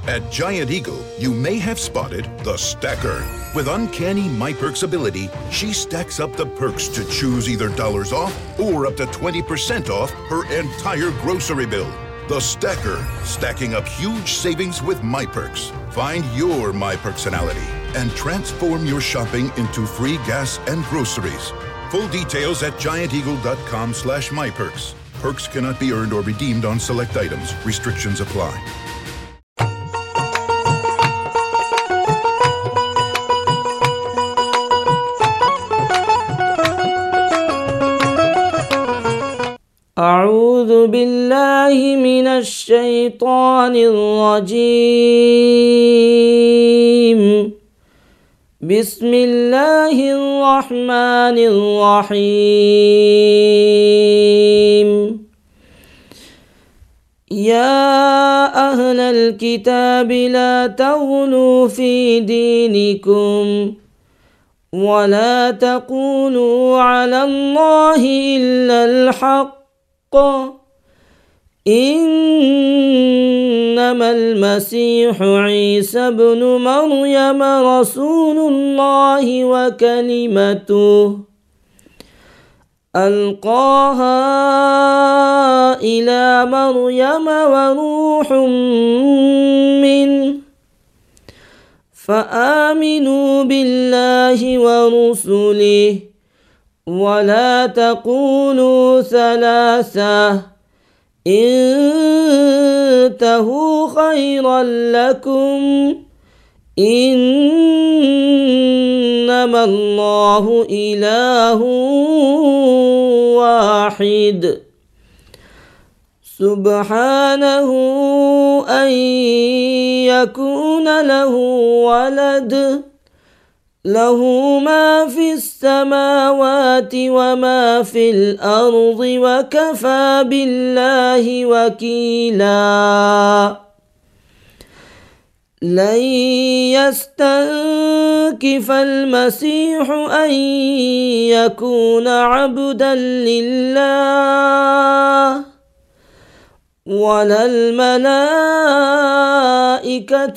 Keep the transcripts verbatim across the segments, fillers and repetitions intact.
At Giant Eagle, you may have spotted the Stacker. With uncanny MyPerks ability, she stacks up the perks to choose either dollars off or up to twenty percent off her entire grocery bill. The Stacker, stacking up huge savings with MyPerks. Find your MyPerksonality and transform your shopping into free gas and groceries. Full details at gianteagle.com slash MyPerks. Perks cannot be earned or redeemed on select items. Restrictions apply. أعوذ بالله من الشيطان الرجيم بسم الله الرحمن الرحيم يا أهل الكتاب لا تغلوا في دينكم ولا تقولوا على الله إلا الحق إنما المسيح عيسى ابن مريم رسول الله وكلمته ألقاها إلى مريم وروح منه فآمنوا بالله ورسله ولا تقولوا ثلاثة انتهوا خيرا لكم إنما الله إله واحد سبحانه أن يكون له ولد له ما في السماوات وما في الأرض وكفى بالله وكيلا لن يستنكف المسيح أن يكون عبدا لله ولا الملائكة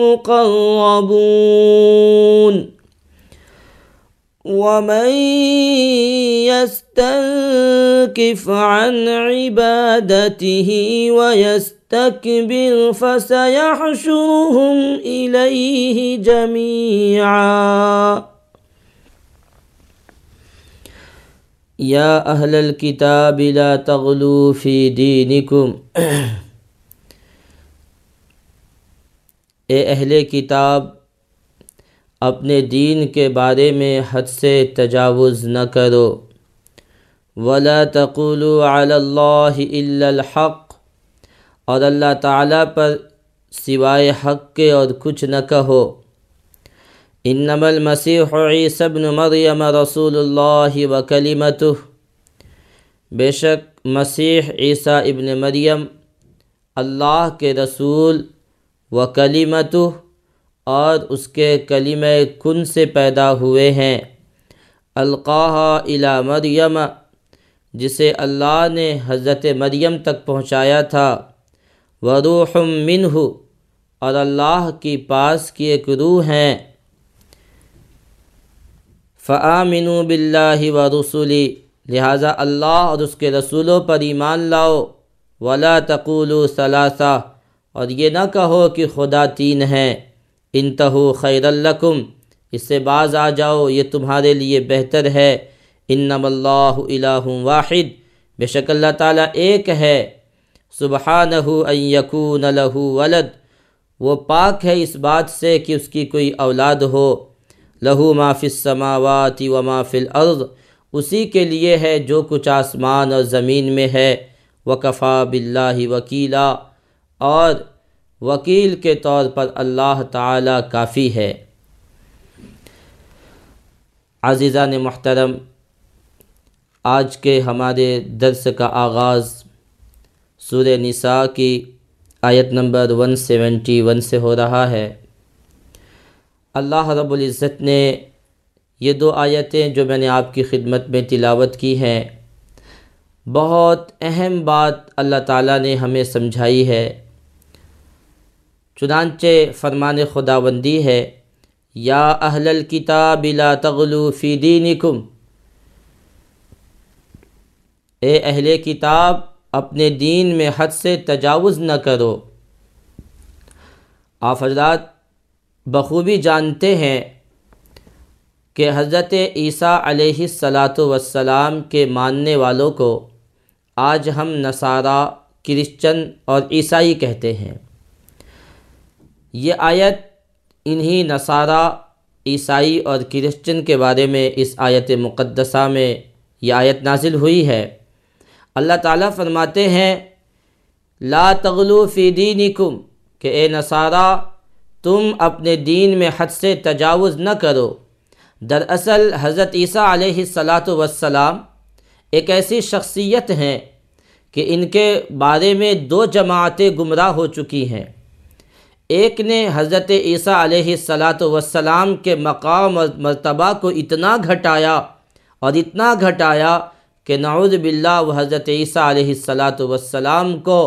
المقربون ومن يستنكف عن عبادته ويستكبر فسيحشرهم إليه جميعا يا أهل الكتاب لا تغلوا في دينكم اے اہل کتاب اپنے دین کے بارے میں حد سے تجاوز نہ کرو ولا تقولوا علی اللہ الا الحق اور اللہ تعالیٰ پر سوائے حق کے اور کچھ نہ کہو انما المسیح عیسی ابن مریم رسول اللہ وکلمتہ بے شک مسیح عیسیٰ ابن مریم اللہ کے رسول وکلمتہ اور اس کے کلمہ کن سے پیدا ہوئے ہیں القاہا الی مریم جسے اللہ نے حضرت مریم تک پہنچایا تھا وروح منہ اور اللہ کی پاس کی ایک روح ہیں فآمنوا باللہ ورسلہ لہٰذا اللہ اور اس کے رسولوں پر ایمان لاؤ ولا تقولوا ثلاثہ اور یہ نہ کہو کہ خدا تین ہیں انتہوا خیرا لکم اس سے باز آ جاؤ یہ تمہارے لیے بہتر ہے انما اللہ الہ واحد بے شک اللہ تعالیٰ ایک ہے سبحانہ ان یکون لہ ولد وہ پاک ہے اس بات سے کہ اس کی کوئی اولاد ہو لہ ما فی السماوات و ما فی الارض اسی کے لیے ہے جو کچھ آسمان اور زمین میں ہے وکفی باللہ وکیلا اور وکیل کے طور پر اللہ تعالی کافی ہے۔ عزیزان محترم، آج کے ہمارے درس کا آغاز سورہ نساء کی آیت نمبر ایک سو اکہتر سے ہو رہا ہے۔ اللہ رب العزت نے یہ دو آیتیں جو میں نے آپ کی خدمت میں تلاوت کی ہیں، بہت اہم بات اللہ تعالیٰ نے ہمیں سمجھائی ہے۔ چنانچہ فرمان خداوندی ہے یا اہل الکتاب لا تغلوا فی دینکم، اے اہل کتاب اپنے دین میں حد سے تجاوز نہ کرو۔ آپ حضرات بخوبی جانتے ہیں کہ حضرت عیسیٰ علیہ الصلاۃ والسلام کے ماننے والوں کو آج ہم نصارہ، کرسچن اور عیسائی کہتے ہیں۔ یہ آیت انہی نصارہ، عیسائی اور کرسچن کے بارے میں اس آیت مقدسہ میں یہ آیت نازل ہوئی ہے۔ اللہ تعالیٰ فرماتے ہیں لا تغلوا فی دینکم، کہ اے نصارہ تم اپنے دین میں حد سے تجاوز نہ کرو۔ دراصل حضرت عیسیٰ علیہ الصلاۃ والسلام ایک ایسی شخصیت ہیں کہ ان کے بارے میں دو جماعتیں گمراہ ہو چکی ہیں۔ ایک نے حضرت عیسیٰ علیہ الصلاۃ والسلام کے مقام اور مرتبہ کو اتنا گھٹایا اور اتنا گھٹایا کہ نعوذ باللہ وہ حضرت عیسیٰ علیہ الصلاۃ والسلام کو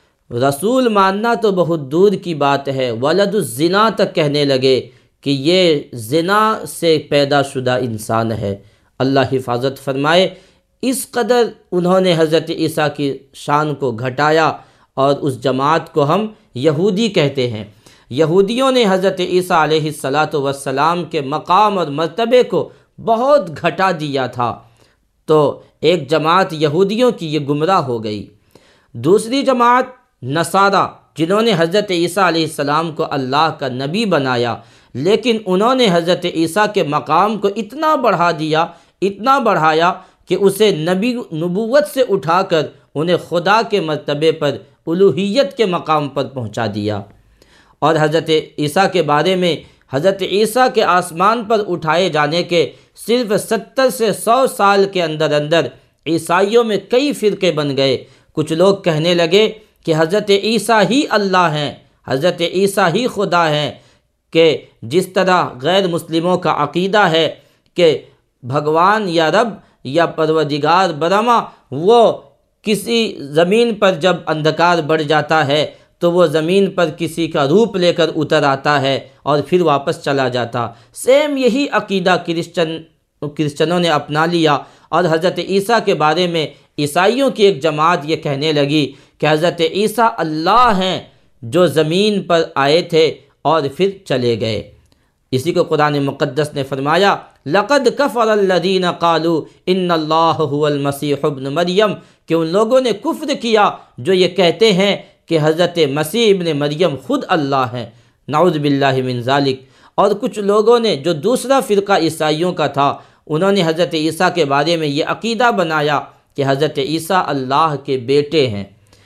رسول ماننا تو بہت دور کی بات ہے، ولد الزنا تک کہنے لگے کہ یہ زنا سے پیدا شدہ انسان ہے۔ اللہ حفاظت فرمائے، اس قدر انہوں نے حضرت عیسیٰ کی شان کو گھٹایا، اور اس جماعت کو ہم یہودی کہتے ہیں۔ یہودیوں نے حضرت عیسیٰ علیہ الصلاۃ والسلام کے مقام اور مرتبے کو بہت گھٹا دیا تھا، تو ایک جماعت یہودیوں کی یہ گمراہ ہو گئی۔ دوسری جماعت نصارہ، جنہوں نے حضرت عیسیٰ علیہ السلام کو اللہ کا نبی بنایا، لیکن انہوں نے حضرت عیسیٰ کے مقام کو اتنا بڑھا دیا، اتنا بڑھایا کہ اسے نبی نبوت سے اٹھا کر انہیں خدا کے مرتبے پر، الوہیت کے مقام پر پہنچا دیا۔ اور حضرت عیسیٰ کے بارے میں حضرت عیسیٰ کے آسمان پر اٹھائے جانے کے صرف ستر سے سو سال کے اندر اندر عیسائیوں میں کئی فرقے بن گئے۔ کچھ لوگ کہنے لگے کہ حضرت عیسیٰ ہی اللہ ہیں، حضرت عیسیٰ ہی خدا ہیں، کہ جس طرح غیر مسلموں کا عقیدہ ہے کہ بھگوان یا رب یا پروردگار برہما وہ کسی زمین پر جب اندھکار بڑھ جاتا ہے تو وہ زمین پر کسی کا روپ لے کر اتر آتا ہے اور پھر واپس چلا جاتا، سیم یہی عقیدہ کرسچن کرسچنوں نے اپنا لیا۔ اور حضرت عیسیٰ کے بارے میں عیسائیوں کی ایک جماعت یہ کہنے لگی کہ حضرت عیسیٰ اللہ ہیں جو زمین پر آئے تھے اور پھر چلے گئے۔ اسی کو قرآن مقدس نے فرمایا لَقَدْ كَفَرَ الَّذِينَ قَالُوا إِنَّ اللَّهَ هُوَ الْمَسِيحُ ابْنُ مریم، کہ ان لوگوں نے کفر کیا جو یہ کہتے ہیں کہ حضرت مسیح ابن مریم خود اللہ ہیں، نعوذ باللہ من ذالک۔ اور کچھ لوگوں نے جو دوسرا فرقہ عیسائیوں کا تھا، انہوں نے حضرت عیسیٰ کے بارے میں یہ عقیدہ بنایا کہ حضرت عیسیٰ اللہ کے بیٹے ہیں۔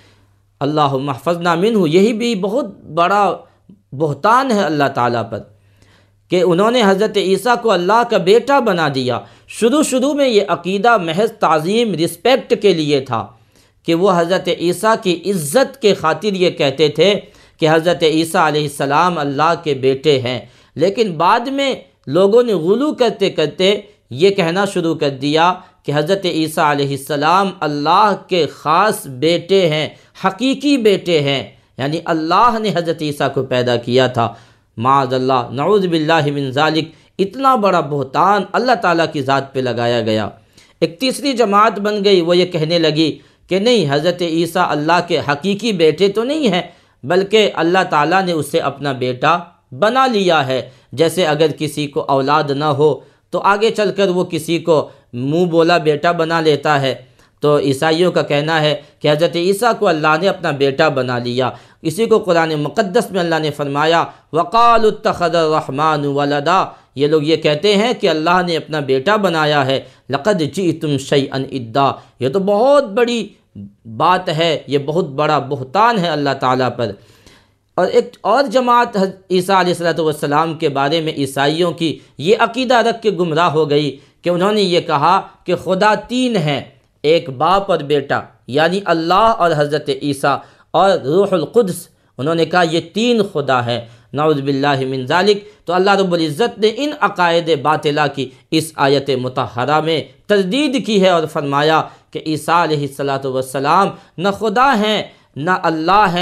اللہم احفظنا منہ، یہی بھی بہت بڑا بہتان ہے اللہ تعالیٰ پر کہ انہوں نے حضرت عیسیٰ کو اللہ کا بیٹا بنا دیا۔ شروع شروع میں یہ عقیدہ محض تعظیم، رسپیکٹ کے لیے تھا کہ وہ حضرت عیسیٰ کی عزت کے خاطر یہ کہتے تھے کہ حضرت عیسیٰ علیہ السلام اللہ کے بیٹے ہیں، لیکن بعد میں لوگوں نے غلو کرتے کرتے یہ کہنا شروع کر دیا کہ حضرت عیسیٰ علیہ السلام اللہ کے خاص بیٹے ہیں، حقیقی بیٹے ہیں، یعنی اللہ نے حضرت عیسیٰ کو پیدا کیا تھا۔ معاذ اللہ، نعوذ باللہ من ذالک، اتنا بڑا بہتان اللہ تعالیٰ کی ذات پہ لگایا گیا۔ ایک تیسری جماعت بن گئی، وہ یہ کہنے لگی کہ نہیں، حضرت عیسیٰ اللہ کے حقیقی بیٹے تو نہیں ہیں، بلکہ اللہ تعالیٰ نے اسے اپنا بیٹا بنا لیا ہے۔ جیسے اگر کسی کو اولاد نہ ہو تو آگے چل کر وہ کسی کو منہ بولا بیٹا بنا لیتا ہے، تو عیسائیوں کا کہنا ہے کہ حضرت عیسیٰ کو اللہ نے اپنا بیٹا بنا لیا۔ اسی کو قرآن مقدس میں اللہ نے فرمایا وَقَالُوا اتَّخَذَ الرَّحْمَنُ وَلَدًا، یہ لوگ یہ کہتے ہیں کہ اللہ نے اپنا بیٹا بنایا ہے۔ لَقَدْ جِئْتُمْ شَيْئًا اِدًّا، یہ تو بہت بڑی بات ہے، یہ بہت بڑا بہتان ہے اللہ تعالیٰ پر۔ اور ایک اور جماعت عیسیٰ علیہ الصلوۃ والسلام کے بارے میں عیسائیوں کی یہ عقیدہ رکھ کے گمراہ ہو گئی کہ انہوں نے یہ کہا کہ خدا تین ہیں، ایک باپ اور بیٹا، یعنی اللہ اور حضرت عیسیٰ اور روح القدس، انہوں نے کہا یہ تین خدا ہے، نعوذ باللہ من ذالک۔ تو اللہ رب العزت نے ان عقائد باطلہ کی اس آیت مطہرہ میں تردید کی ہے اور فرمایا کہ عیسیٰ علیہ الصلوۃ والسلام نہ خدا ہیں، نہ اللہ ہیں،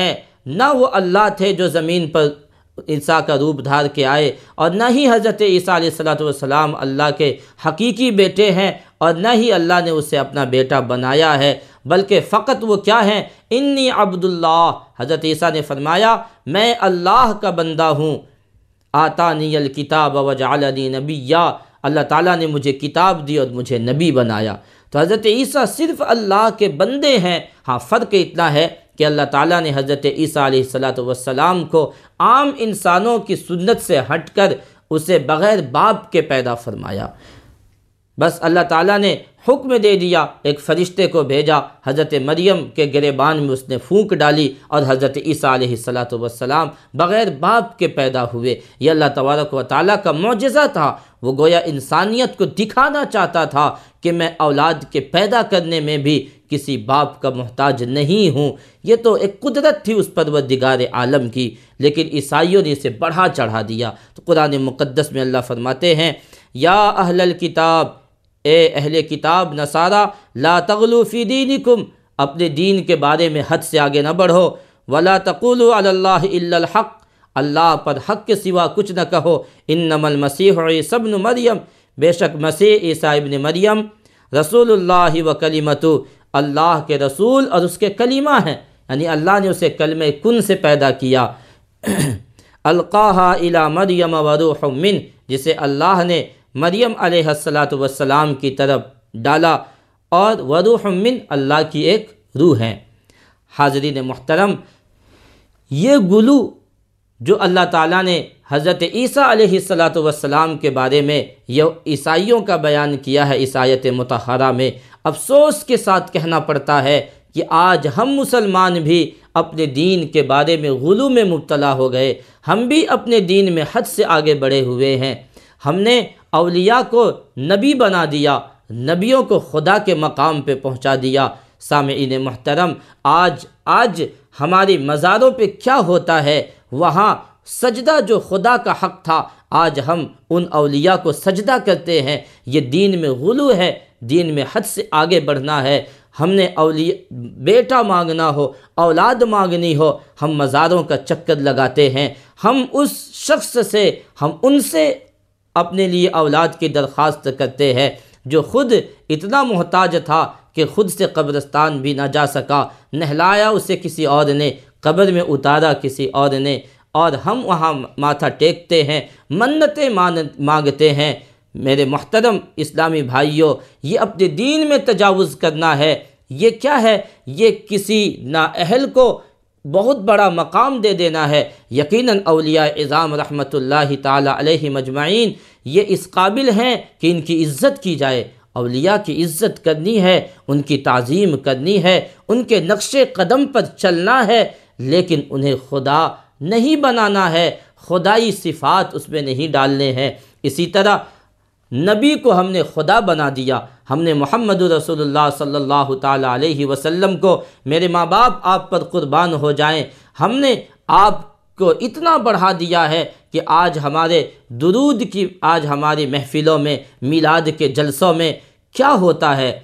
نہ وہ اللہ تھے جو زمین پر عیسیٰ کا روپ دھار کے آئے، اور نہ ہی حضرت عیسیٰ علیہ الصلوۃ والسلام اللہ کے حقیقی بیٹے ہیں، اور نہ ہی اللہ نے اسے اپنا بیٹا بنایا ہے، بلکہ فقط وہ کیا ہیں؟ انی عبد اللہ، حضرت عیسیٰ نے فرمایا میں اللہ کا بندہ ہوں، آتانی الکتاب وجعلنی نبیا، اللہ تعالیٰ نے مجھے کتاب دی اور مجھے نبی بنایا۔ تو حضرت عیسیٰ صرف اللہ کے بندے ہیں۔ ہاں فرق اتنا ہے کہ اللہ تعالیٰ نے حضرت عیسیٰ علیہ الصلوۃ والسلام کو عام انسانوں کی سنت سے ہٹ کر اسے بغیر باپ کے پیدا فرمایا۔ بس اللہ تعالیٰ نے حکم دے دیا، ایک فرشتے کو بھیجا، حضرت مریم کے گریبان میں اس نے پھونک ڈالی اور حضرت عیسیٰ علیہ الصلوۃ والسلام بغیر باپ کے پیدا ہوئے۔ یہ اللہ تبارک و تعالیٰ کا معجزہ تھا۔ وہ گویا انسانیت کو دکھانا چاہتا تھا کہ میں اولاد کے پیدا کرنے میں بھی کسی باپ کا محتاج نہیں ہوں۔ یہ تو ایک قدرت تھی اس پروردگار عالم کی، لیکن عیسائیوں نے اسے بڑھا چڑھا دیا۔ تو قرآن مقدس میں اللہ فرماتے ہیں یا اہل الکتاب، اے اہل کتاب نصارہ، لا تغلو فی دینکم، اپنے دین کے بارے میں حد سے آگے نہ بڑھو، ولا تقولوا علی اللہ الا الحق، اللہ پر حق کے سوا کچھ نہ کہو، انما المسیح عیسی ابن مریم، بے شک مسیح عیسیٰ ابن مریم رسول اللہ و کلمتہ، اللہ کے رسول اور اس کے کلمہ ہیں، یعنی اللہ نے اسے کلمہ کن سے پیدا کیا، القاہا الی مریم وروح من، جسے اللہ نے مریم علیہ الصلاۃ والسلام کی طرف ڈالا، اور وروح من اللہ کی ایک روح ہیں۔ حاضرین محترم، یہ گلو جو اللہ تعالیٰ نے حضرت عیسیٰ علیہ الصلاۃ والسلام کے بارے میں یہ عیسائیوں کا بیان کیا ہے اس آیت مطہرہ میں، افسوس کے ساتھ کہنا پڑتا ہے کہ آج ہم مسلمان بھی اپنے دین کے بارے میں غلو میں مبتلا ہو گئے، ہم بھی اپنے دین میں حد سے آگے بڑھے ہوئے ہیں۔ ہم نے اولیاء کو نبی بنا دیا، نبیوں کو خدا کے مقام پہ پہنچا دیا۔ سامعین محترم، آج آج ہماری مزاروں پہ کیا ہوتا ہے؟ وہاں سجدہ جو خدا کا حق تھا، آج ہم ان اولیاء کو سجدہ کرتے ہیں۔ یہ دین میں غلو ہے، دین میں حد سے آگے بڑھنا ہے۔ ہم نے اولیاء بیٹا مانگنا ہو، اولاد مانگنی ہو، ہم مزاروں کا چکر لگاتے ہیں، ہم اس شخص سے ہم ان سے اپنے لیے اولاد کی درخواست کرتے ہیں جو خود اتنا محتاج تھا کہ خود سے قبرستان بھی نہ جا سکا، نہلایا اسے کسی اور نے، قبر میں اتارا کسی اور نے، اور ہم وہاں ماتھا ٹیکتے ہیں، منتیں مانگتے ہیں۔ میرے محترم اسلامی بھائیوں، یہ اپنے دین میں تجاوز کرنا ہے۔ یہ کیا ہے؟ یہ کسی نااہل کو بہت بڑا مقام دے دینا ہے۔ یقیناً اولیاء اعظام رحمۃ اللہ تعالی علیہ مجمعین یہ اس قابل ہیں کہ ان کی عزت کی جائے۔ اولیاء کی عزت کرنی ہے، ان کی تعظیم کرنی ہے، ان کے نقش قدم پر چلنا ہے، لیکن انہیں خدا نہیں بنانا ہے، خدائی صفات اس میں نہیں ڈالنے ہیں۔ اسی طرح نبی کو ہم نے خدا بنا دیا، ہم نے محمد رسول اللہ صلی اللہ تعالی علیہ وسلم کو، میرے ماں باپ آپ پر قربان ہو جائیں، ہم نے آپ کو اتنا بڑھا دیا ہے کہ آج ہمارے درود کی، آج ہماری محفلوں میں، میلاد کے جلسوں میں کیا ہوتا ہے؟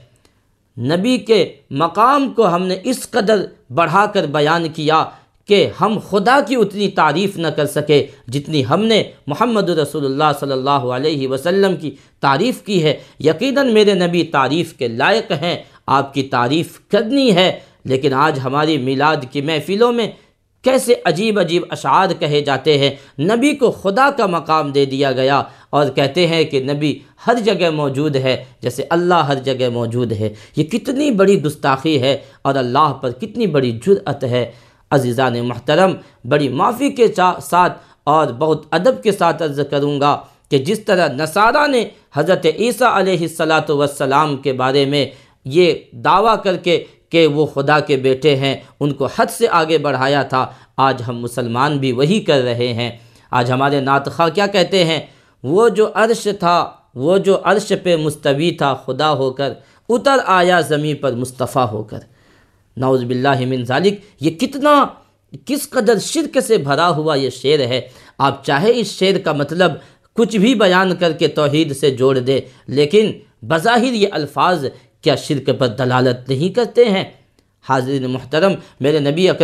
نبی کے مقام کو ہم نے اس قدر بڑھا کر بیان کیا کہ ہم خدا کی اتنی تعریف نہ کر سکے جتنی ہم نے محمد رسول اللہ صلی اللہ علیہ وسلم کی تعریف کی ہے۔ یقیناً میرے نبی تعریف کے لائق ہیں، آپ کی تعریف کرنی ہے، لیکن آج ہماری میلاد کی محفلوں میں کیسے عجیب عجیب اشعار کہے جاتے ہیں۔ نبی کو خدا کا مقام دے دیا گیا اور کہتے ہیں کہ نبی ہر جگہ موجود ہے جیسے اللہ ہر جگہ موجود ہے۔ یہ کتنی بڑی گستاخی ہے اور اللہ پر کتنی بڑی جرأت ہے۔ عزیزان محترم، بڑی معافی کے ساتھ اور بہت ادب کے ساتھ عرض کروں گا کہ جس طرح نصارہ نے حضرت عیسیٰ علیہ الصلاۃ والسلام کے بارے میں یہ دعویٰ کر کے کہ وہ خدا کے بیٹے ہیں، ان کو حد سے آگے بڑھایا تھا، آج ہم مسلمان بھی وہی کر رہے ہیں۔ آج ہمارے نعت خواہ کیا کہتے ہیں؟ وہ جو عرش تھا، وہ جو عرش پہ مستوی تھا خدا ہو کر، اتر آیا زمین پر مصطفیٰ ہو کر۔ نعوذ باللہ من ذالک، یہ کتنا کس قدر شرک سے بھرا ہوا یہ شعر ہے۔ آپ چاہے اس شعر کا مطلب کچھ بھی بیان کر کے توحید سے جوڑ دے، لیکن بظاہر یہ الفاظ کیا شرک پر دلالت نہیں کرتے ہیں؟ حاضرین محترم، میرے نبی اکرم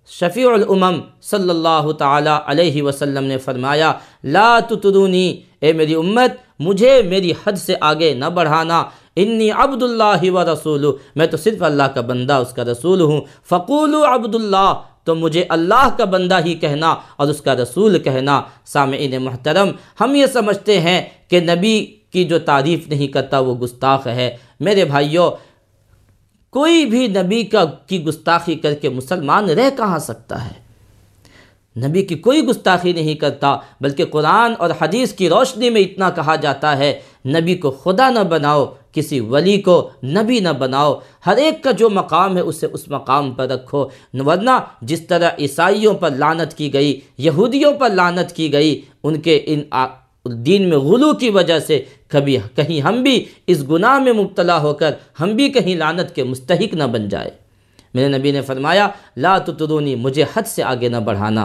شفیع الامم صلی اللہ تعالیٰ علیہ وسلم نے فرمایا لا تطرونی، اے میری امت مجھے میری حد سے آگے نہ بڑھانا، انی عبد اللہ و رسولہ، میں تو صرف اللہ کا بندہ اس کا رسول ہوں، فقولوا عبد اللہ، تو مجھے اللہ کا بندہ ہی کہنا اور اس کا رسول کہنا۔ سامعین محترم، ہم یہ سمجھتے ہیں کہ نبی کی جو تعریف نہیں کرتا وہ گستاخ ہے۔ میرے بھائیوں، کوئی بھی نبی کا کی گستاخی کر کے مسلمان رہ کہاں سکتا ہے؟ نبی کی کوئی گستاخی نہیں کرتا، بلکہ قرآن اور حدیث کی روشنی میں اتنا کہا جاتا ہے نبی کو خدا نہ بناؤ، کسی ولی کو نبی نہ بناؤ، ہر ایک کا جو مقام ہے اسے اس مقام پر رکھو، ورنہ جس طرح عیسائیوں پر لعنت کی گئی، یہودیوں پر لعنت کی گئی، ان کے ان دین میں غلو کی وجہ سے کبھی کہیں ہم بھی اس گناہ میں مبتلا ہو کر ہم بھی کہیں لعنت کے مستحق نہ بن جائے۔ میرے نبی نے فرمایا لا تطرونی، مجھے حد سے آگے نہ بڑھانا۔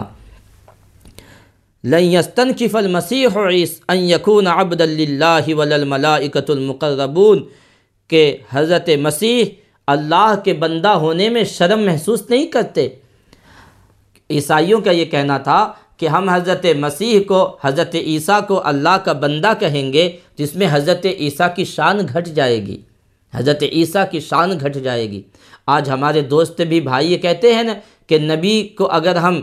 لن یستنکف المسیح ان یکون عبدا للہ ولا الملائکۃ المقربون، کہ حضرت مسیح اللہ کے بندہ ہونے میں شرم محسوس نہیں کرتے۔ عیسائیوں کا یہ کہنا تھا کہ ہم حضرت مسیح کو، حضرت عیسیٰ کو اللہ کا بندہ کہیں گے تو اس میں حضرت عیسیٰ کی شان گھٹ جائے گی، حضرت عیسیٰ کی شان گھٹ جائے گی۔ آج ہمارے دوست بھی بھائی یہ کہتے ہیں نا کہ نبی کو اگر ہم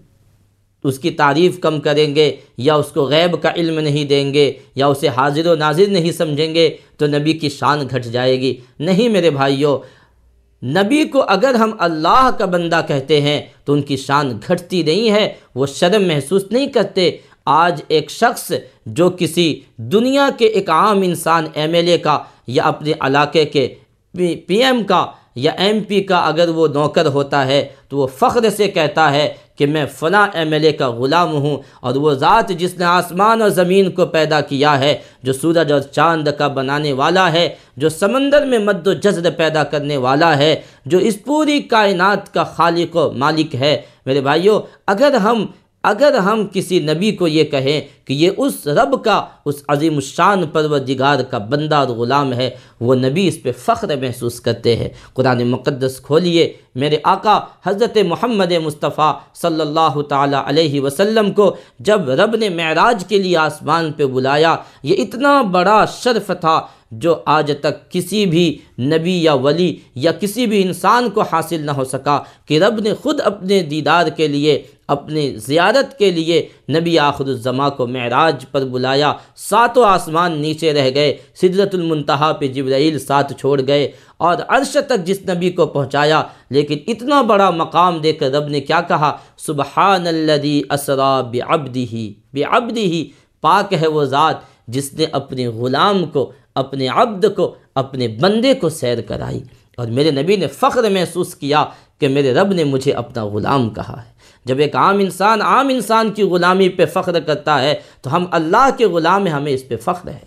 اس کی تعریف کم کریں گے یا اس کو غیب کا علم نہیں دیں گے یا اسے حاضر و ناظر نہیں سمجھیں گے تو نبی کی شان گھٹ جائے گی۔ نہیں میرے بھائیوں، نبی کو اگر ہم اللہ کا بندہ کہتے ہیں تو ان کی شان گھٹتی نہیں ہے، وہ شرم محسوس نہیں کرتے۔ آج ایک شخص جو کسی دنیا کے ایک عام انسان ایم ایل اے کا یا اپنے علاقے کے پی ایم کا یا ایم پی کا اگر وہ نوکر ہوتا ہے تو وہ فخر سے کہتا ہے کہ میں فلاں ایم ایل اے کا غلام ہوں، اور وہ ذات جس نے آسمان اور زمین کو پیدا کیا ہے، جو سورج اور چاند کا بنانے والا ہے، جو سمندر میں مد و جزر پیدا کرنے والا ہے، جو اس پوری کائنات کا خالق و مالک ہے۔ میرے بھائیوں، اگر ہم اگر ہم کسی نبی کو یہ کہیں کہ یہ اس رب کا، اس عظیم الشان پروردگار کا بندہ اور غلام ہے، وہ نبی اس پہ فخر محسوس کرتے ہیں۔ قرآن مقدس کھولیے، میرے آقا حضرت محمد مصطفیٰ صلی اللہ تعالیٰ علیہ وسلم کو جب رب نے معراج کے لیے آسمان پہ بلایا، یہ اتنا بڑا شرف تھا جو آج تک کسی بھی نبی یا ولی یا کسی بھی انسان کو حاصل نہ ہو سکا، کہ رب نے خود اپنے دیدار کے لیے، اپنے زیارت کے لیے نبی آخر الزماں کو معراج پر بلایا۔ ساتوں آسمان نیچے رہ گئے، سدرۃ المنتہا پہ جبرائیل ساتھ چھوڑ گئے، اور عرش تک جس نبی کو پہنچایا، لیکن اتنا بڑا مقام دے کر رب نے کیا کہا؟ سبحان الذی اسریٰ بعبدہ بعبدہ، پاک ہے وہ ذات جس نے اپنے غلام کو، اپنے عبد کو، اپنے بندے کو سیر کرائی۔ اور میرے نبی نے فخر محسوس کیا کہ میرے رب نے مجھے اپنا غلام کہا ہے۔ جب ایک عام انسان عام انسان کی غلامی پہ فخر کرتا ہے تو ہم اللہ کے غلام ہیں، ہمیں اس پہ فخر ہے۔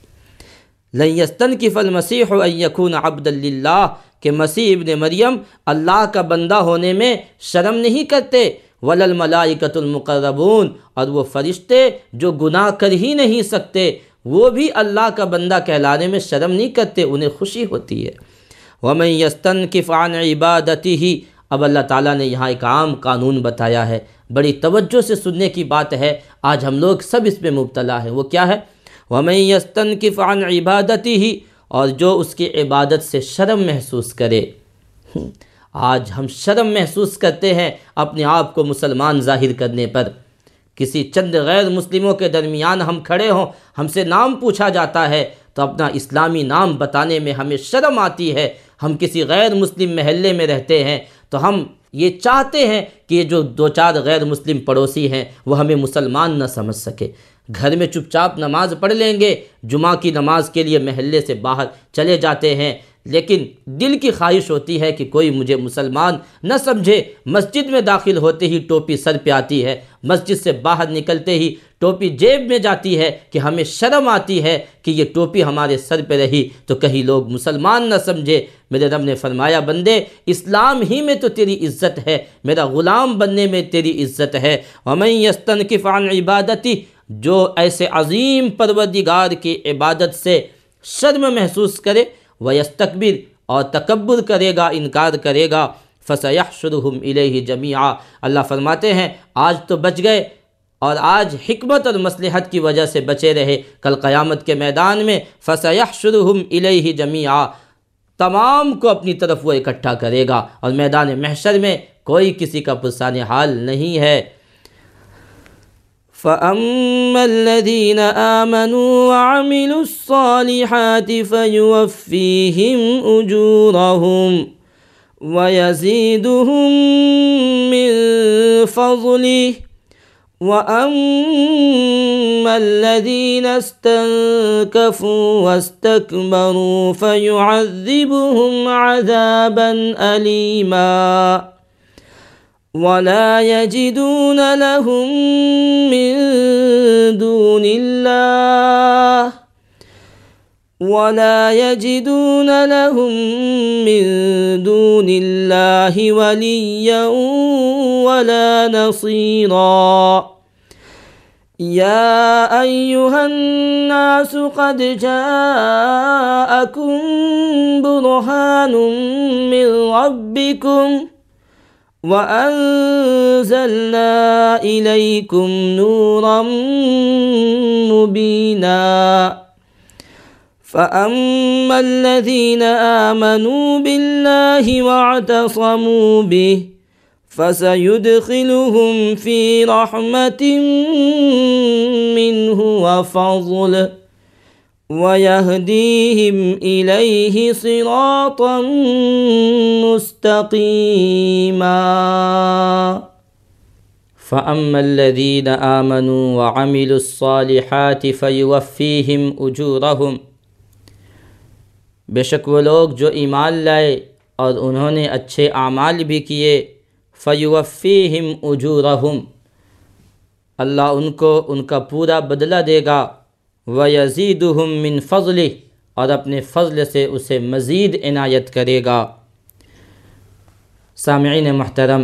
لن یستنکف المسیح ان یکون عبدا للہ، کہ مسیح ابن مریم اللہ کا بندہ ہونے میں شرم نہیں کرتے، ولا الملائکۃ المقربون، اور وہ فرشتے جو گناہ کر ہی نہیں سکتے وہ بھی اللہ کا بندہ کہلانے میں شرم نہیں کرتے، انہیں خوشی ہوتی ہے۔ ومن یستنکف عن عبادتہ، اب اللہ تعالیٰ نے یہاں ایک عام قانون بتایا ہے، بڑی توجہ سے سننے کی بات ہے، آج ہم لوگ سب اس میں مبتلا ہیں۔ وہ کیا ہے؟ ومن یستنکف عن عبادتہ، اور جو اس کی عبادت سے شرم محسوس کرے۔ آج ہم شرم محسوس کرتے ہیں اپنے آپ کو مسلمان ظاہر کرنے پر۔ کسی چند غیر مسلموں کے درمیان ہم کھڑے ہوں، ہم سے نام پوچھا جاتا ہے تو اپنا اسلامی نام بتانے میں ہمیں شرم آتی ہے۔ ہم کسی غیر مسلم محلے میں رہتے ہیں تو ہم یہ چاہتے ہیں کہ یہ جو دو چار غیر مسلم پڑوسی ہیں وہ ہمیں مسلمان نہ سمجھ سکے۔ گھر میں چپ چاپ نماز پڑھ لیں گے، جمعہ کی نماز کے لیے محلے سے باہر چلے جاتے ہیں، لیکن دل کی خواہش ہوتی ہے کہ کوئی مجھے مسلمان نہ سمجھے۔ مسجد میں داخل ہوتے ہی ٹوپی سر پہ آتی ہے، مسجد سے باہر نکلتے ہی ٹوپی جیب میں جاتی ہے کہ ہمیں شرم آتی ہے کہ یہ ٹوپی ہمارے سر پہ رہی تو کہیں لوگ مسلمان نہ سمجھے۔ میرے رب نے فرمایا بندے، اسلام ہی میں تو تیری عزت ہے، میرا غلام بننے میں تیری عزت ہے۔ ومن یستنکف عن عبادتی، جو ایسے عظیم پروردگار کی عبادت سے شرم محسوس کرے، ویستکبر، اور تکبر کرے گا، انکار کرے گا، فَسَيَحْشُرُهُمْ إِلَيْهِ جَمِيعًا۔ اللہ فرماتے ہیں آج تو بچ گئے اور آج حکمت اور مصلحت کی وجہ سے بچے رہے، کل قیامت کے میدان میں فَسَيَحْشُرُهُمْ إِلَيْهِ جَمِيعًا، تمام کو اپنی طرف وہ اکٹھا کرے گا، اور میدان محشر میں کوئی کسی کا پرسان حال نہیں ہے۔ فَأَمَّا الَّذِينَ آمَنُوا وَعَمِلُوا الصَّالِحَاتِ فَيُوَفِّيهِمْ أُجُورَهُمْ وَيَزِيدُهُمْ مِنْ فَضْلِهِ وَأَمَّا الَّذِينَ اسْتَنكَفُوا وَاسْتَكْبَرُوا فَيُعَذِّبُهُمْ عَذَابًا أَلِيمًا وَلَا يَجِدُونَ لَهُم مِّن دُونِ اللَّهِ وَلَا يَجِدُونَ لَهُم مِّن دُونِ اللَّهِ وَلِيًّا وَلَا نَصِيرًا۔ يَا أَيُّهَا النَّاسُ قَدْ جَاءَكُم بُرْهَانٌ مِّن رَّبِّكُمْ وَأَنزَلْنَا إِلَيْكُمْ نُورًا مُّبِينًا۔ فَأَمَّا الَّذِينَ آمَنُوا بِاللَّهِ وَاعْتَصَمُوا بِهِ فَسَيُدْخِلُهُمْ فِي رَحْمَةٍ مِّنْهُ وَفَضْلٍ وَيَهْدِيهِمْ إِلَيْهِ صِرَاطًا مُّسْتَقِيمًا۔ فَأَمَّا الَّذِينَ آمَنُوا وَعَمِلُوا الصَّالِحَاتِ فَيُوَفِّيهِمْ أُجُورَهُمْ، بے شک وہ لوگ جو ایمان لائے اور انہوں نے اچھے اعمال بھی کیے، فَيُوَفِّيهِمْ أُجُورَهُمْ، اللہ ان کو ان کا پورا بدلہ دے گا، وَيَزِيدُهُمْ مِنْ فَضْلِهِ، اور اپنے فضل سے اسے مزید عنایت کرے گا۔ سامعین محترم،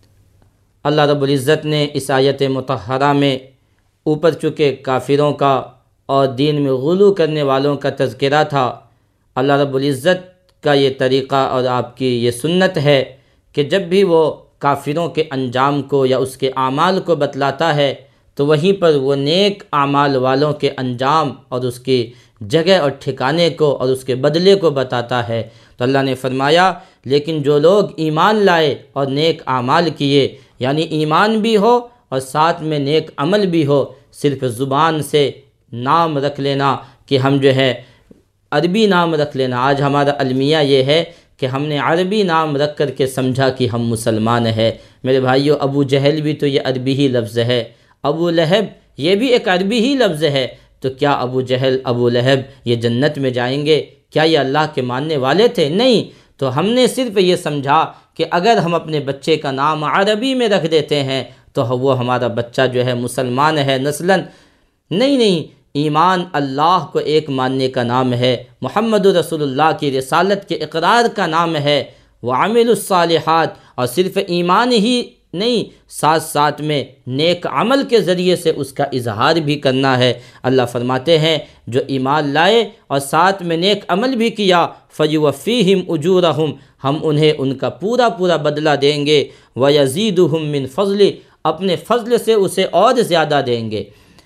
اللہ رب العزت نے اس آیت مطہرہ میں اوپر چکے کافروں کا اور دین میں غلو کرنے والوں کا تذکرہ تھا۔ اللہ رب العزت کا یہ طریقہ اور آپ کی یہ سنت ہے کہ جب بھی وہ کافروں کے انجام کو یا اس کے اعمال کو بتلاتا ہے تو وہیں پر وہ نیک اعمال والوں کے انجام اور اس کی جگہ اور ٹھکانے کو اور اس کے بدلے کو بتاتا ہے۔ تو اللہ نے فرمایا لیکن جو لوگ ایمان لائے اور نیک اعمال کیے، یعنی ایمان بھی ہو اور ساتھ میں نیک عمل بھی ہو، صرف زبان سے نام رکھ لینا کہ ہم جو ہے عربی نام رکھ لینا۔ آج ہمارا المیہ یہ ہے کہ ہم نے عربی نام رکھ کر کے سمجھا کہ ہم مسلمان ہیں۔ میرے بھائیو، ابو جہل بھی تو یہ عربی ہی لفظ ہے، ابو لہب یہ بھی ایک عربی ہی لفظ ہے، تو کیا ابو جہل ابو لہب یہ جنت میں جائیں گے؟ کیا یہ اللہ کے ماننے والے تھے؟ نہیں۔ تو ہم نے صرف یہ سمجھا کہ اگر ہم اپنے بچے کا نام عربی میں رکھ دیتے ہیں تو وہ ہمارا بچہ جو ہے مسلمان ہے نسلاً۔ نہیں نہیں، ایمان اللہ کو ایک ماننے کا نام ہے، محمد رسول اللہ کی رسالت کے اقرار کا نام ہے، وعمل الصالحات، اور صرف ایمان ہی نہیں، ساتھ ساتھ میں نیک عمل کے ذریعے سے اس کا اظہار بھی کرنا ہے۔ اللہ فرماتے ہیں جو ایمان لائے اور ساتھ میں نیک عمل بھی کیا، فَيُوَفِّيهِمْ أُجُورَهُمْ، ہم انہیں ان کا پورا پورا بدلہ دیں گے، وَيَزِيدُهُمْ مِنْ فَضْلِهِ، اپنے فضل سے اسے اور زیادہ دیں گے۔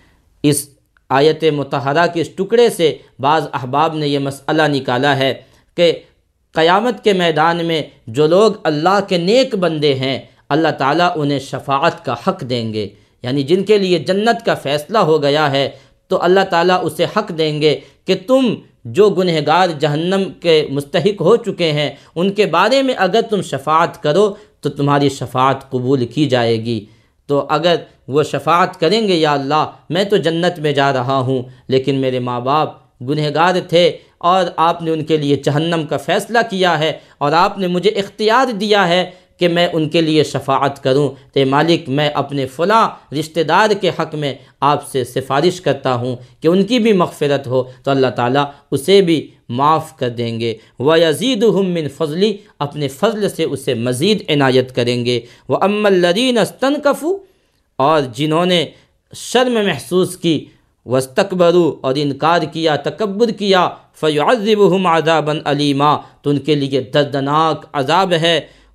اس آیت مطہرہ کے اس ٹکڑے سے بعض احباب نے یہ مسئلہ نکالا ہے کہ قیامت کے میدان میں جو لوگ اللہ کے نیک بندے ہیں اللہ تعالیٰ انہیں شفاعت کا حق دیں گے، یعنی جن کے لیے جنت کا فیصلہ ہو گیا ہے تو اللہ تعالیٰ اسے حق دیں گے کہ تم جو گنہگار جہنم کے مستحق ہو چکے ہیں ان کے بارے میں اگر تم شفاعت کرو تو تمہاری شفاعت قبول کی جائے گی۔ تو اگر وہ شفاعت کریں گے یا اللہ میں تو جنت میں جا رہا ہوں لیکن میرے ماں باپ گنہگار تھے اور آپ نے ان کے لیے جہنم کا فیصلہ کیا ہے اور آپ نے مجھے اختیار دیا ہے کہ میں ان کے لیے شفاعت کروں، تو مالک میں اپنے فلاں رشتہ دار کے حق میں آپ سے سفارش کرتا ہوں کہ ان کی بھی مغفرت ہو، تو اللہ تعالیٰ اسے بھی معاف کر دیں گے۔ وَيَزِيدُهُمْ مِنْ فَضْلِهِ، اپنے فضل سے اسے مزید عنایت کریں گے۔ وَأَمَّا الَّذِينَ اسْتَنكَفُوا، اور جنہوں نے شرم محسوس کی، وَاسْتَكْبَرُوا، اور انکار کیا، تکبر کیا، فَيُعَذِّبُهُمْ عَذَابًا أَلِيمًا، تو ان کے لیے دردناک عذاب ہے۔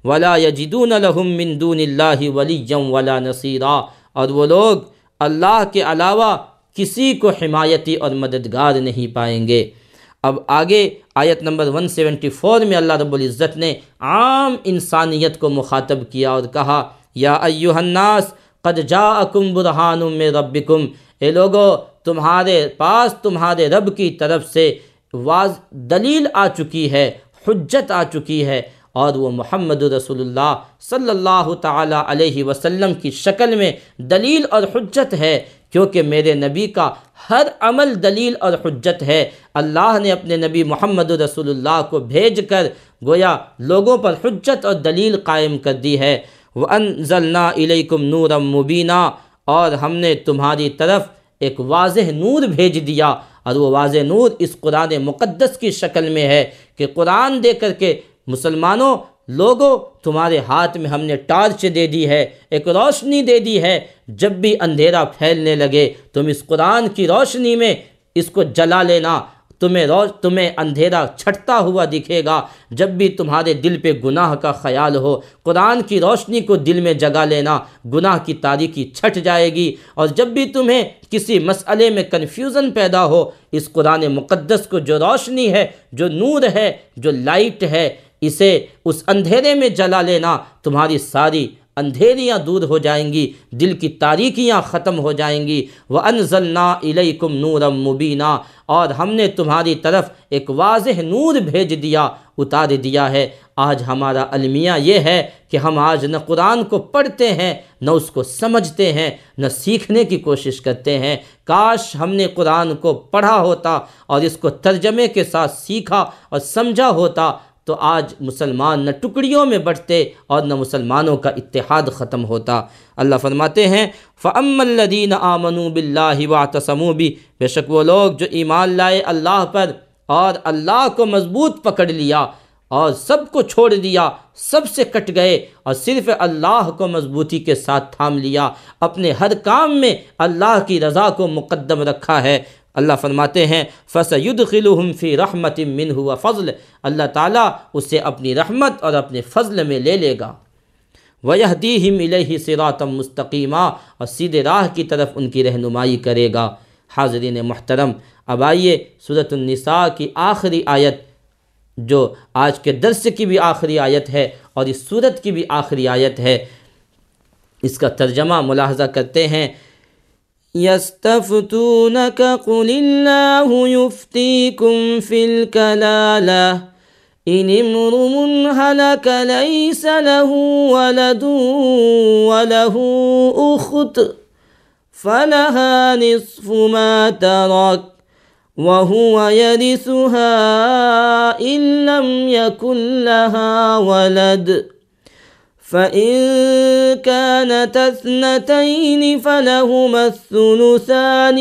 ولا یجدون لهم من دون اللہ ولیا ولا نصیرا، اور وہ لوگ اللہ کے علاوہ کسی کو حمایتی اور مددگار نہیں پائیں گے۔ اب آگے آیت نمبر ایک سو چوہتر میں اللہ رب العزت نے عام انسانیت کو مخاطب کیا اور کہا یا ایھا الناس قد جاءکم برہان من ربکم، اے لوگو تمہارے پاس تمہارے رب کی طرف سے واضح دلیل آ چکی ہے، حجت آ چکی ہے، اور وہ محمد رسول اللہ صلی اللہ تعالی علیہ وسلم کی شکل میں دلیل اور حجت ہے، کیونکہ میرے نبی کا ہر عمل دلیل اور حجت ہے۔ اللہ نے اپنے نبی محمد رسول اللہ کو بھیج کر گویا لوگوں پر حجت اور دلیل قائم کر دی ہے۔ وَأَنزَلْنَا إِلَيْكُمْ نُورًا مُبِينًا، اور ہم نے تمہاری طرف ایک واضح نور بھیج دیا، اور وہ واضح نور اس قرآن مقدس کی شکل میں ہے کہ قرآن دے کر کے مسلمانوں لوگوں تمہارے ہاتھ میں ہم نے ٹارچ دے دی ہے، ایک روشنی دے دی ہے، جب بھی اندھیرا پھیلنے لگے تم اس قرآن کی روشنی میں اس کو جلا لینا، تمہیں روش تمہیں اندھیرا چھٹتا ہوا دکھے گا۔ جب بھی تمہارے دل پہ گناہ کا خیال ہو، قرآن کی روشنی کو دل میں جگا لینا، گناہ کی تاریکی چھٹ جائے گی۔ اور جب بھی تمہیں کسی مسئلے میں کنفیوژن پیدا ہو، اس قرآن مقدس کو جو روشنی ہے، جو نور ہے، جو لائٹ ہے، اسے اس اندھیرے میں جلا لینا، تمہاری ساری اندھیریاں دور ہو جائیں گی، دل کی تاریکیاں ختم ہو جائیں گی۔ وَأَنزَلْنَا إِلَيْكُمْ نُورًا مُبِينًا، اور ہم نے تمہاری طرف ایک واضح نور بھیج دیا، اتار دیا ہے۔ آج ہمارا المیہ یہ ہے کہ ہم آج نہ قرآن کو پڑھتے ہیں، نہ اس کو سمجھتے ہیں، نہ سیکھنے کی کوشش کرتے ہیں۔ کاش ہم نے قرآن کو پڑھا ہوتا اور اس کو ترجمے کے ساتھ سیکھا اور سمجھا ہوتا، تو آج مسلمان نہ ٹکڑیوں میں بٹتے اور نہ مسلمانوں کا اتحاد ختم ہوتا۔ اللہ فرماتے ہیں فَأَمَّا الَّذِينَ آمَنُوا بِاللَّهِ وَاعْتَصَمُوا بِهِ، بے شک وہ لوگ جو ایمان لائے اللہ پر اور اللہ کو مضبوط پکڑ لیا اور سب کو چھوڑ دیا، سب سے کٹ گئے اور صرف اللہ کو مضبوطی کے ساتھ تھام لیا، اپنے ہر کام میں اللہ کی رضا کو مقدم رکھا ہے۔ اللہ فرماتے ہیں فَسَيُدْخِلُهُمْ فِي رَحْمَةٍ مِّنْهُ وَفَضْلٍ، اللہ تعالیٰ اسے اپنی رحمت اور اپنے فضل میں لے لے گا۔ وَيَهْدِيهِمْ إِلَيْهِ صِرَاطًا مُسْتَقِيمًا، اور سیدھے راہ کی طرف ان کی رہنمائی کرے گا۔ حاضرین محترم، اب آئیے سورۃ النساء کی آخری آیت، جو آج کے درس کی بھی آخری آیت ہے اور اس سورت کی بھی آخری آیت ہے، اس کا ترجمہ ملاحظہ کرتے ہیں۔ يَسْتَفْتُونَكَ قُلِ اللَّهُ يُفْتِيكُمْ فِي الْكَلَالَةِ إِنِ امْرُؤٌ هَلَكَ لَيْسَ لَهُ وَلَدٌ وَلَهُ أُخْتٌ فَلَهَا نِصْفُ مَا تَرَكَ وَهُوَ يَرِثُهَا إِن لَّمْ يَكُن لَّهَا وَلَدٌ فَإِن كَانَتَا اثْنَتَيْنِ فَلَهُمَا الثُّلُثَانِ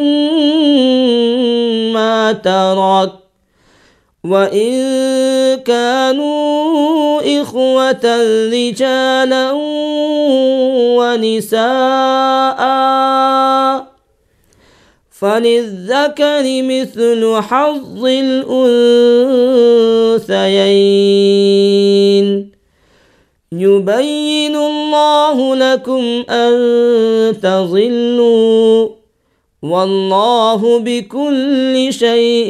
مِمَّا تَرَكَ وَإِن كَانُوا إِخْوَةً رِجَالًا وَنِسَاءً فَلِلذَّكَرِ مِثْلُ حَظِّ الْأُنثَيَيْنِ يُبَيِّنُ اللَّهُ لَكُمْ أَن تَضِلُّوا وَاللَّهُ بِكُلِّ شَيْءٍ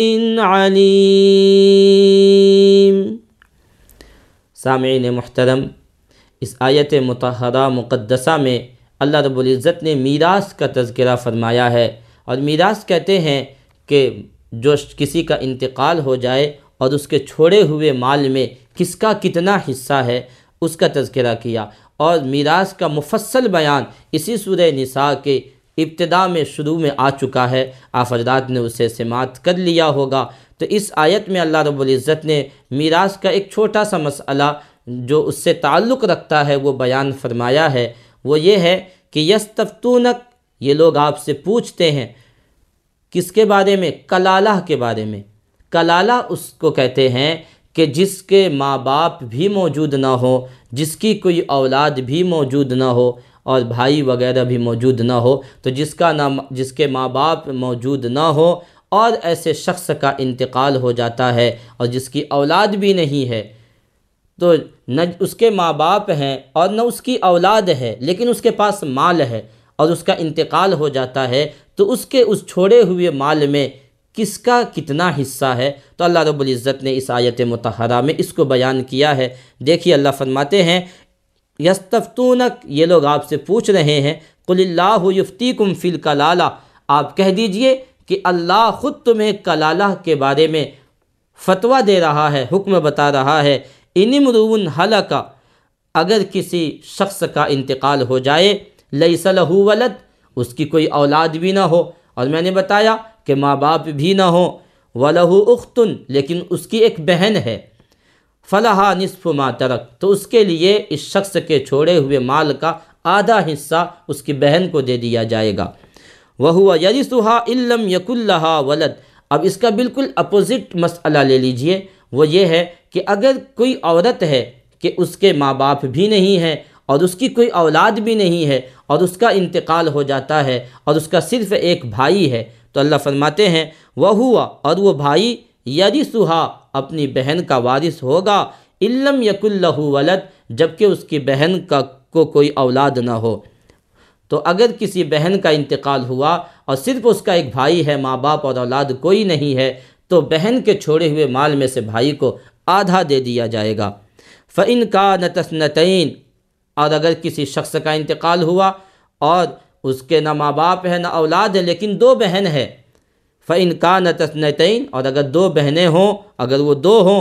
عَلِيمٌ۔ سامعین محترم، اس آیت مطہرہ مقدسہ میں اللہ رب العزت نے میراث کا تذکرہ فرمایا ہے، اور میراث کہتے ہیں کہ جو کسی کا انتقال ہو جائے اور اس کے چھوڑے ہوئے مال میں کس کا کتنا حصہ ہے اس کا تذکرہ کیا، اور میراث کا مفصل بیان اسی سورہ نساء کے ابتدا میں شروع میں آ چکا ہے، آپ حضرات نے اسے سماعت کر لیا ہوگا۔ تو اس آیت میں اللہ رب العزت نے میراث کا ایک چھوٹا سا مسئلہ جو اس سے تعلق رکھتا ہے وہ بیان فرمایا ہے۔ وہ یہ ہے کہ یستفتونک، یہ لوگ آپ سے پوچھتے ہیں، کس کے بارے میں؟ کلالہ کے بارے میں۔ کلالہ اس کو کہتے ہیں کہ جس کے ماں باپ بھی موجود نہ ہو، جس کی کوئی اولاد بھی موجود نہ ہو اور بھائی وغیرہ بھی موجود نہ ہو، تو جس کا نام جس کے ماں باپ موجود نہ ہو اور ایسے شخص کا انتقال ہو جاتا ہے اور جس کی اولاد بھی نہیں ہے، تو نہ اس کے ماں باپ ہیں اور نہ اس کی اولاد ہے، لیکن اس کے پاس مال ہے اور اس کا انتقال ہو جاتا ہے، تو اس کے اس چھوڑے ہوئے مال میں کس کا کتنا حصہ ہے؟ تو اللہ رب العزت نے اس آیت مطہرہ میں اس کو بیان کیا ہے۔ دیکھیے اللہ فرماتے ہیں یستفتونک، یہ لوگ آپ سے پوچھ رہے ہیں، قل اللہ یفتیکم فی الکلالہ، آپ کہہ دیجئے کہ اللہ خود تمہیں کلالہ کے بارے میں فتویٰ دے رہا ہے، حکم بتا رہا ہے۔ ان امرؤ ہلک، اگر کسی شخص کا انتقال ہو جائے، لیس لہ ولد، اس کی کوئی اولاد بھی نہ ہو، اور میں نے بتایا کہ ماں باپ بھی نہ ہو، ولہ اخت، لیکن اس کی ایک بہن ہے، فلہا نصف ما ترک، تو اس کے لیے اس شخص کے چھوڑے ہوئے مال کا آدھا حصہ اس کی بہن کو دے دیا جائے گا۔ وَهُوَ يَرِثُهَا إِن لَّمْ يَكُن لَّهَا وَلَدٌ، اب اس کا بالکل اپوزٹ مسئلہ لے لیجئے، وہ یہ ہے کہ اگر کوئی عورت ہے کہ اس کے ماں باپ بھی نہیں ہیں اور اس کی کوئی اولاد بھی نہیں ہے اور اس کا انتقال ہو جاتا ہے اور اس کا صرف ایک بھائی ہے، تو اللہ فرماتے ہیں وَهُوَ، اور وہ بھائی يَرِثُهَا اپنی بہن کا وارث ہوگا، إِن لَّمْ يَكُن لَّهُ وَلَدٌ، جبکہ اس کی بہن کا کو کوئی اولاد نہ ہو۔ تو اگر کسی بہن کا انتقال ہوا اور صرف اس کا ایک بھائی ہے، ماں باپ اور اولاد کوئی نہیں ہے، تو بہن کے چھوڑے ہوئے مال میں سے بھائی کو آدھا دے دیا جائے گا۔ فَإِن كَانَتْ اثْنَتَيْنِ، اور اگر کسی شخص کا انتقال ہوا اور اس کے نہ ماں باپ ہے نہ اولاد ہے لیکن دو بہن ہے، فَإِن كَانَتْ اثْنَتَيْنِ، اور اگر دو بہنیں ہوں، اگر وہ دو ہوں،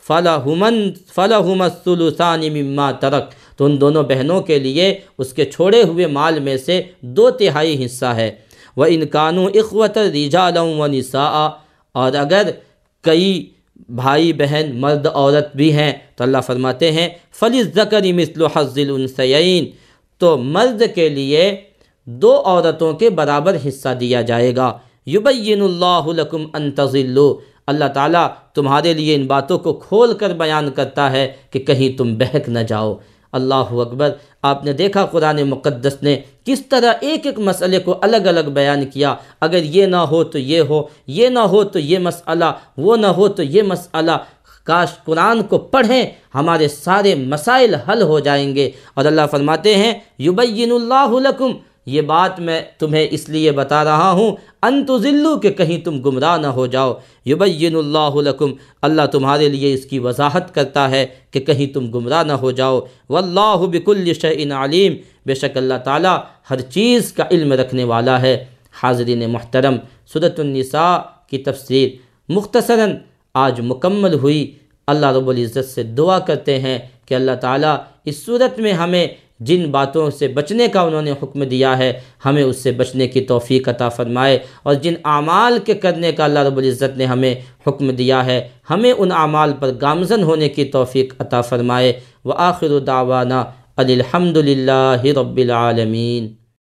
فَلَهُمَا فَلَهُمَا الثُّلُثَانِ مِمَّا تَرَكَ، تو ان دونوں بہنوں کے لیے اس کے چھوڑے ہوئے مال میں سے دو تہائی حصہ ہے۔ وَإِن كَانُوا إِخْوَةً رِجَالًا وَنِسَاءً، اور اگر کئی بھائی بہن مرد عورت بھی ہیں تو اللہ فرماتے ہیں فَلِلذَّكَرِ مِثْلُ حَظِّ الْأُنثَيَيْنِ، تو مرد کے لیے دو عورتوں کے برابر حصہ دیا جائے گا۔ يُبَيِّنُ اللَّهُ لَكُمْ أَن تَضِلُّوا، اللہ تعالیٰ تمہارے لیے ان باتوں کو کھول کر بیان کرتا ہے کہ کہیں تم بہک نہ جاؤ۔ اللہ اکبر، آپ نے دیکھا قرآن مقدس نے کس طرح ایک ایک مسئلے کو الگ الگ بیان کیا، اگر یہ نہ ہو تو یہ ہو، یہ نہ ہو تو یہ مسئلہ، وہ نہ ہو تو یہ مسئلہ۔ کاش قرآن کو پڑھیں، ہمارے سارے مسائل حل ہو جائیں گے۔ اور اللہ فرماتے ہیں یبین اللہ لکم، یہ بات میں تمہیں اس لیے بتا رہا ہوں ان تضلوا، کہ کہیں تم گمراہ نہ ہو جاؤ۔ یبین اللہ لکم، اللہ تمہارے لیے اس کی وضاحت کرتا ہے کہ کہیں تم گمراہ نہ ہو جاؤ۔ واللہ بکل شیء علیم، بے شک اللہ تعالیٰ ہر چیز کا علم رکھنے والا ہے۔ حاضرین محترم، سورۃ النساء کی تفسیر مختصراً آج مکمل ہوئی۔ اللہ رب العزت سے دعا کرتے ہیں کہ اللہ تعالیٰ اس صورت میں ہمیں جن باتوں سے بچنے کا انہوں نے حکم دیا ہے، ہمیں اس سے بچنے کی توفیق عطا فرمائے، اور جن اعمال کے کرنے کا اللہ رب العزت نے ہمیں حکم دیا ہے، ہمیں ان اعمال پر گامزن ہونے کی توفیق عطا فرمائے۔ وآخر دعوانا ان الحمد للہ رب العالمین۔